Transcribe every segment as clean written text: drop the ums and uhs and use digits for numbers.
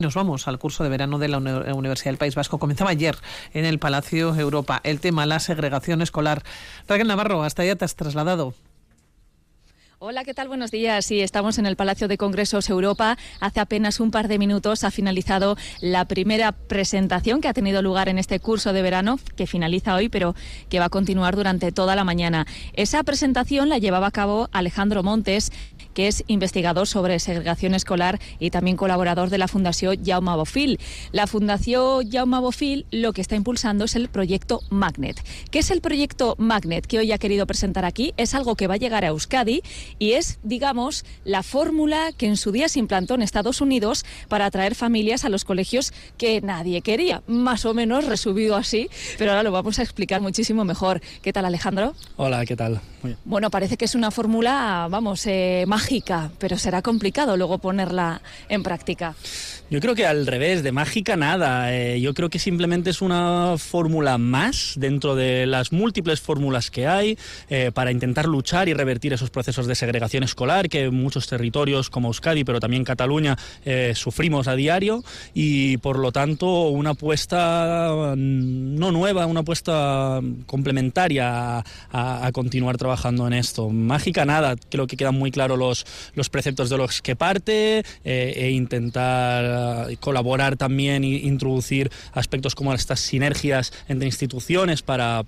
Nos vamos al curso de verano de la Universidad del País Vasco. Comenzaba ayer en el Palacio Europa. El tema, la segregación escolar. Raquel Navarro, hasta allá te has trasladado. Hola, ¿qué tal? Buenos días. Sí, estamos en el Palacio de Congresos Europa. Hace apenas un par de minutos ha finalizado la primera presentación que ha tenido lugar en este curso de verano, que finaliza hoy, pero que va a continuar durante toda la mañana. Esa presentación la llevaba a cabo Alejandro Montes, que es investigador sobre segregación escolar y también colaborador de la Fundació Jaume Bofill. La Fundació Jaume Bofill lo que está impulsando es el proyecto Magnet. ¿Qué es el proyecto Magnet que hoy ha querido presentar aquí? Es algo que va a llegar a Euskadi y es, digamos, la fórmula que en su día se implantó en Estados Unidos para atraer familias a los colegios que nadie quería. Más o menos resumido así, pero ahora lo vamos a explicar muchísimo mejor. ¿Qué tal, Alejandro? Hola, ¿qué tal? Muy bien. Bueno, parece que es una fórmula, mágica, pero será complicado luego ponerla en práctica. Yo creo que al revés, de mágica nada. Yo creo que simplemente es una fórmula más dentro de las múltiples fórmulas que hay para intentar luchar y revertir esos procesos de segregación escolar que en muchos territorios como Euskadi, pero también Cataluña, sufrimos a diario, y por lo tanto una apuesta no nueva, una apuesta complementaria a continuar trabajando en esto. Mágica nada, creo que quedan muy claros los preceptos de los que parte e intentar colaborar también e introducir aspectos como estas sinergias entre instituciones para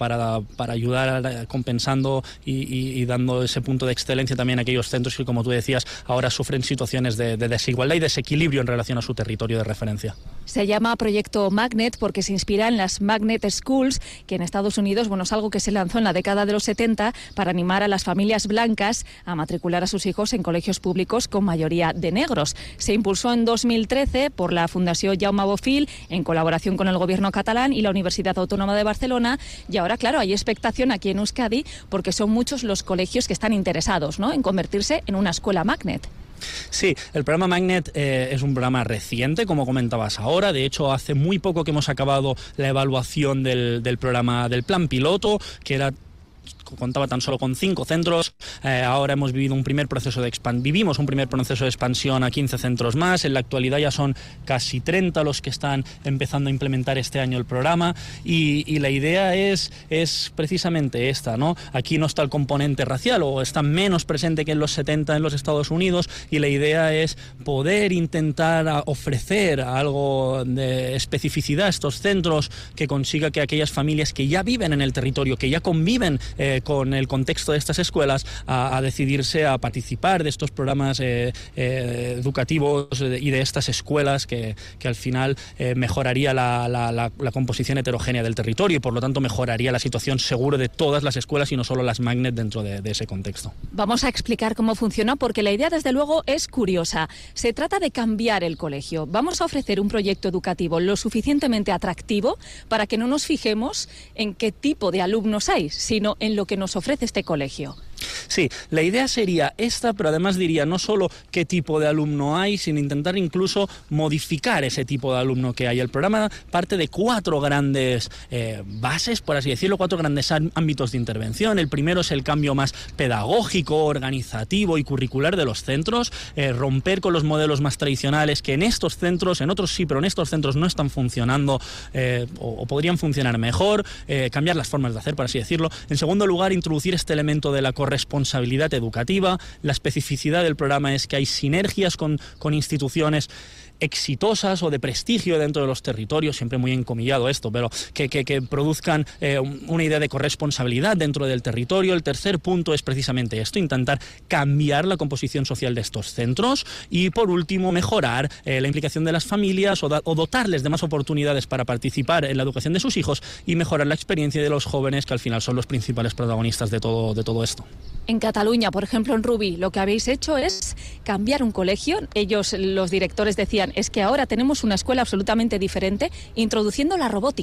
ayudar compensando y dando ese punto de excelencia también a aquellos centros que, como tú decías, ahora sufren situaciones de desigualdad y desequilibrio en relación a su territorio de referencia. Se llama Proyecto Magnet porque se inspira en las Magnet Schools, que en Estados Unidos, es algo que se lanzó en la década de los 70 para animar a las familias blancas a matricular a sus hijos en colegios públicos con mayoría de negros. Se impulsó en 2013 por la Fundació Jaume Bofill en colaboración con el gobierno catalán y la Universidad Autónoma de Barcelona, y ahora, claro, hay expectación aquí en Euskadi porque son muchos los colegios que están interesados, ¿no?, en convertirse en una escuela Magnet. Sí, el programa Magnet es un programa reciente, como comentabas ahora. De hecho, hace muy poco que hemos acabado la evaluación del programa, del plan piloto, que contaba tan solo con 5 centros. Ahora vivimos un primer proceso de expansión a 15 centros más. En la actualidad ya son casi 30 los que están empezando a implementar este año el programa, y la idea es precisamente esta, ¿no? Aquí no está el componente racial, o está menos presente que en los 70 en los Estados Unidos, y la idea es poder intentar ofrecer algo de especificidad a estos centros que consiga que aquellas familias que ya viven en el territorio, que ya conviven con el contexto de estas escuelas, a decidirse a participar de estos programas educativos y de estas escuelas que al final mejoraría la composición heterogénea del territorio, y por lo tanto mejoraría la situación seguro de todas las escuelas y no solo las Magnet dentro de ese contexto. Vamos a explicar cómo funciona, porque la idea desde luego es curiosa. Se trata de cambiar el colegio. Vamos a ofrecer un proyecto educativo lo suficientemente atractivo para que no nos fijemos en qué tipo de alumnos hay, sino en lo que nos ofrece este colegio. Sí, la idea sería esta, pero además diría no solo qué tipo de alumno hay, sino intentar incluso modificar ese tipo de alumno que hay. El programa parte de 4 grandes bases, por así decirlo, 4 grandes ámbitos de intervención. El primero es el cambio más pedagógico, organizativo y curricular de los centros, romper con los modelos más tradicionales que en estos centros, en otros sí, pero en estos centros no están funcionando o podrían funcionar mejor, cambiar las formas de hacer, por así decirlo. En segundo lugar, introducir este elemento de la corresponsabilidad educativa. La especificidad del programa es que hay sinergias con instituciones exitosas o de prestigio dentro de los territorios, siempre muy encomillado esto, pero que produzcan una idea de corresponsabilidad dentro del territorio. El tercer punto es precisamente esto, intentar cambiar la composición social de estos centros, y por último mejorar la implicación de las familias o dotarles de más oportunidades para participar en la educación de sus hijos y mejorar la experiencia de los jóvenes, que al final son los principales protagonistas de todo esto. En Cataluña, por ejemplo, en Rubí, lo que habéis hecho es cambiar un colegio. Ellos, los directores, decían, es que ahora tenemos una escuela absolutamente diferente, introduciendo la robótica.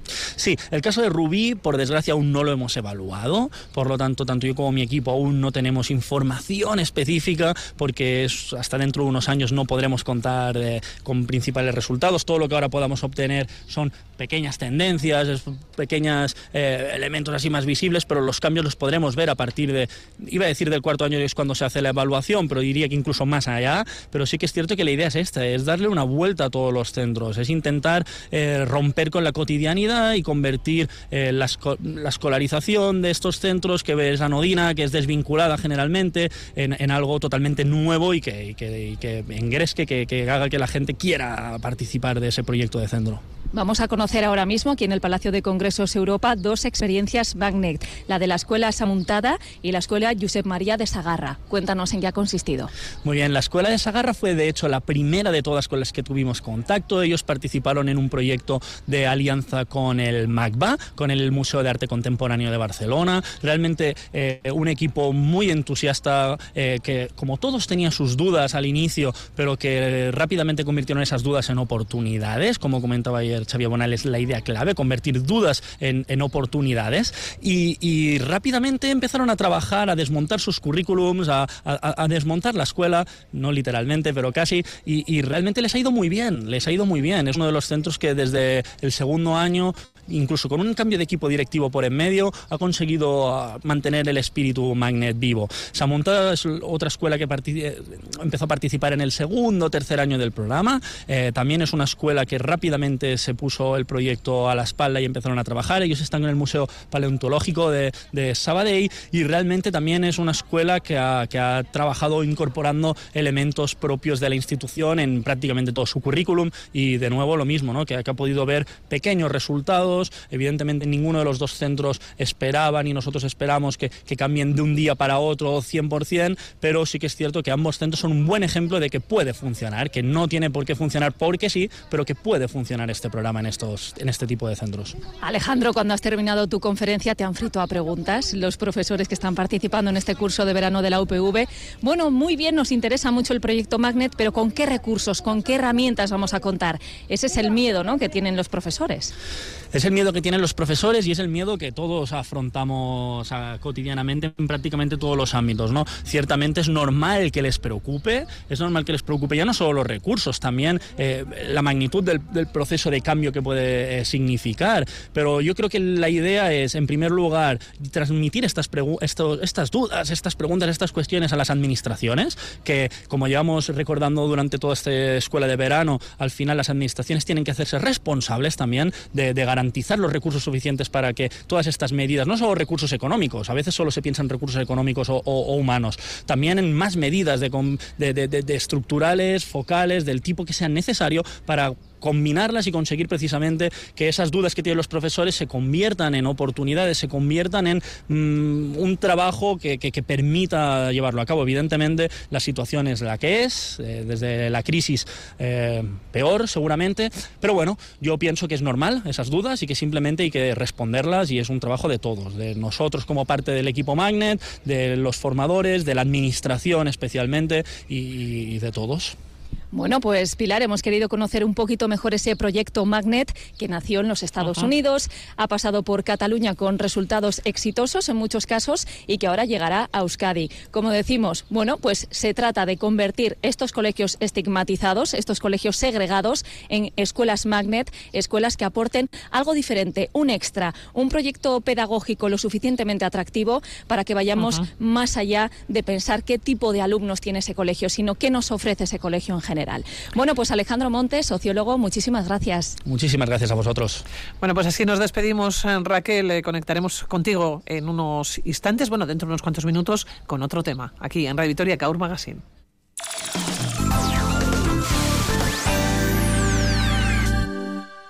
Sí, el caso de Rubí, por desgracia, aún no lo hemos evaluado, por lo tanto, tanto yo como mi equipo aún no tenemos información específica, porque hasta dentro de unos años no podremos contar con principales resultados. Todo lo que ahora podamos obtener son pequeñas tendencias, pequeños elementos así más visibles, pero los cambios los podremos ver a partir iba a decir del cuarto año, que es cuando se hace la evaluación, pero diría que incluso más allá. Pero sí que es cierto que la idea es esta, es darle una vuelta a todos los centros, es intentar romper con la cotidianidad y convertir la escolarización de estos centros, que es anodina, que es desvinculada generalmente, en algo totalmente nuevo y que engresque, que haga que la gente quiera participar de ese proyecto de centro. Vamos a conocer ahora mismo aquí en el Palacio de Congresos Europa 2 experiencias Magnet, la de la Escuela Samuntada y la Escuela Josep María de Sagarra. Cuéntanos en qué ha consistido. Muy bien, la Escuela de Sagarra fue de hecho la primera de todas con las que tuvimos contacto. Ellos participaron en un proyecto de alianza con el MACBA, con el Museo de Arte Contemporáneo de Barcelona. Realmente un equipo muy entusiasta, que como todos tenían sus dudas al inicio, pero que rápidamente convirtieron esas dudas en oportunidades, como comentaba ayer Xavier Bonal, es la idea clave, convertir dudas en oportunidades, y rápidamente empezaron a trabajar, a desmontar sus currículums, a desmontar la escuela, no literalmente, pero casi, y realmente les ha ido muy bien, es uno de los centros que desde el segundo año, incluso con un cambio de equipo directivo por en medio, ha conseguido mantener el espíritu Magnet vivo. Samuntada es otra escuela que empezó a participar en el segundo o tercer año del programa. También es una escuela que rápidamente se puso el proyecto a la espalda y empezaron a trabajar. Ellos están en el Museo Paleontológico de Sabadell, y realmente también es una escuela que ha trabajado incorporando elementos propios de la institución en prácticamente todo su currículum, y de nuevo lo mismo, ¿no? que ha podido ver pequeños resultados. Evidentemente ninguno de los dos centros esperaba, ni nosotros esperamos que cambien de un día para otro 100%, pero sí que es cierto que ambos centros son un buen ejemplo de que puede funcionar, que no tiene por qué funcionar porque sí, pero que puede funcionar este programa en este tipo de centros. Alejandro, cuando has terminado tu conferencia te han frito a preguntas los profesores que están participando en este curso de verano de la UPV. Bueno, muy bien, nos interesa mucho el proyecto Magnet, pero ¿con qué recursos, con qué herramientas vamos a contar? Ese es el miedo, ¿no?, que tienen los profesores. Es el miedo que tienen los profesores y es el miedo que todos afrontamos cotidianamente en prácticamente todos los ámbitos, ¿no? Ciertamente es normal que les preocupe, ya no solo los recursos, también la magnitud del proceso de cambio que puede significar, pero yo creo que la idea es, en primer lugar, transmitir estas dudas, estas preguntas, estas cuestiones a las administraciones, que como llevamos recordando durante toda esta escuela de verano, al final las administraciones tienen que hacerse responsables también de garantizar los recursos suficientes para que todas estas medidas, no solo recursos económicos, a veces solo se piensa en recursos económicos o humanos, también en más medidas de estructurales, focales, del tipo que sean necesario para combinarlas y conseguir precisamente que esas dudas que tienen los profesores se conviertan en oportunidades, se conviertan en un trabajo que permita llevarlo a cabo. Evidentemente la situación es la que es, desde la crisis peor seguramente, pero bueno, yo pienso que es normal esas dudas y que simplemente hay que responderlas, y es un trabajo de todos, de nosotros como parte del equipo Magnet, de los formadores, de la administración especialmente, y de todos. Bueno, pues Pilar, hemos querido conocer un poquito mejor ese proyecto Magnet, que nació en los Estados Unidos, ha pasado por Cataluña con resultados exitosos en muchos casos y que ahora llegará a Euskadi. Como decimos, bueno, pues se trata de convertir estos colegios estigmatizados, estos colegios segregados, en escuelas Magnet, escuelas que aporten algo diferente, un extra, un proyecto pedagógico lo suficientemente atractivo para que vayamos más allá de pensar qué tipo de alumnos tiene ese colegio, sino qué nos ofrece ese colegio en general. Bueno, pues Alejandro Montes, sociólogo, muchísimas gracias. Muchísimas gracias a vosotros. Bueno, pues así nos despedimos, Raquel. Conectaremos contigo en unos instantes, dentro de unos cuantos minutos, con otro tema, aquí en Radio Vitoria, Kaur Magazine.